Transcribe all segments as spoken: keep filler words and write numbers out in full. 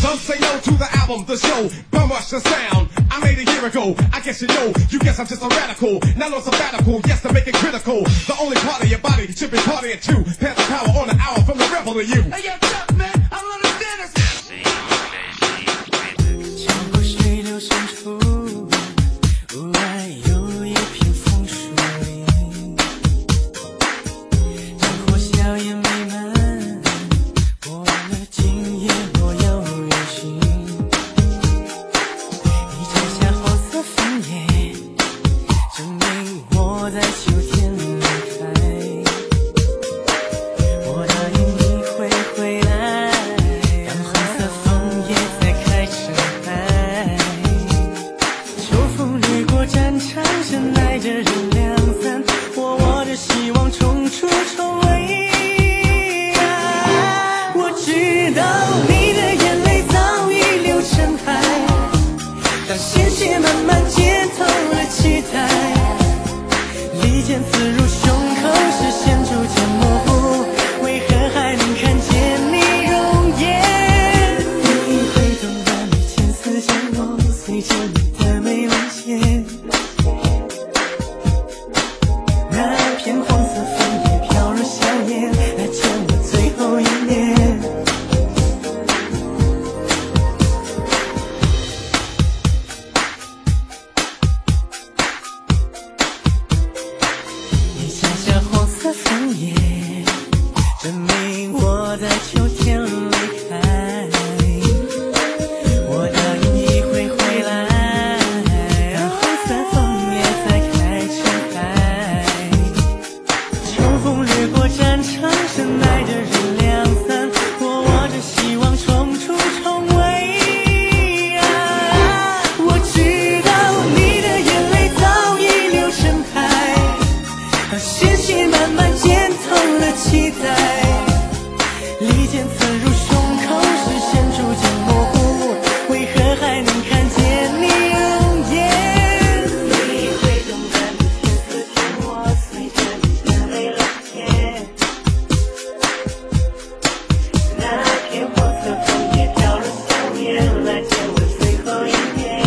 Some say no to the album, the show, bum rush the sound. I made a year ago, I guess you know, you guess I'm just a radical. Now no sabbatical, yes, to make it critical. The only part of your body should be partying too. Pass the power on the hour from the rebel to you. Hey, yo, Chuck, man, I don't understand this. 江湖水流深处，屋外有一片枫树林，战火硝烟弥漫，过了今夜莫要远行。你摘下黄色枫叶，证明我在秋天离开。我答应你会回来，当红色枫叶在开成海。秋风掠过战场，深爱着人两散，我握着希望冲出重围。我知道你的眼泪早已流成海，当鲜血慢慢浸透了期待，利剑刺入胸口，视线逐渐模糊，为何还能看见你容颜？你会懂得每千丝降落，随着你的眉轮间，那片黄色枫叶飘入香烟，来见我最后一面。你摘下黄色枫叶，证明我在秋天离开。我答应你会回来，当红色枫叶再开成海。秋风掠过战场，深爱着人两散，我握着希望冲出重围。我知道你的眼泪早已流成海，当鲜血慢慢浸透了期待，利剑刺入胸口，视线逐渐模糊，为何还能看见你容颜？你会懂得每千丝降落，随着你的眉轮间，那片黄色枫叶飘入香烟，来见我最后一面。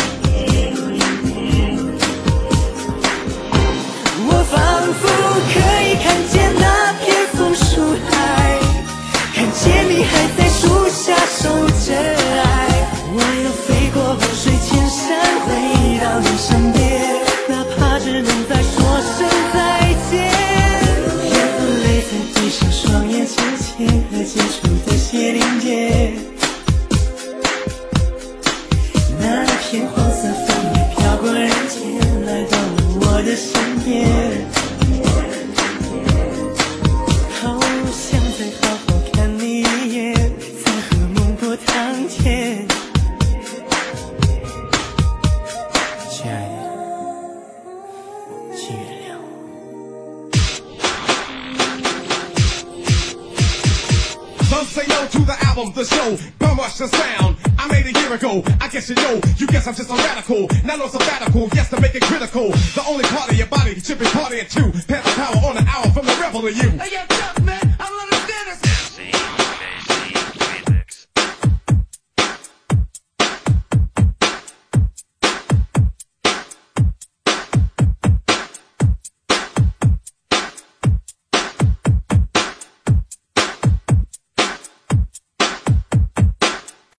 我仿佛可以看见那片枫树海，看见你还在树下守着爱。我要飞过万水千山，回到你身边，哪怕只能再说声再见。眼泪在闭上双眼之前，和结束的血淋结，那片黄色枫叶飘过人间，来到了我的身边。好想再好好看你一眼，才和梦破堂前。亲爱的，请原谅我。 Some say no to the album, the show, bum rush the sound. I made a year ago, I guess you know, you guess I'm just a radical. Now no sabbatical, yes, to make it critical. The only part of your body should be partying too. Pass the power on the hour from the rebel to you. Hey, yo,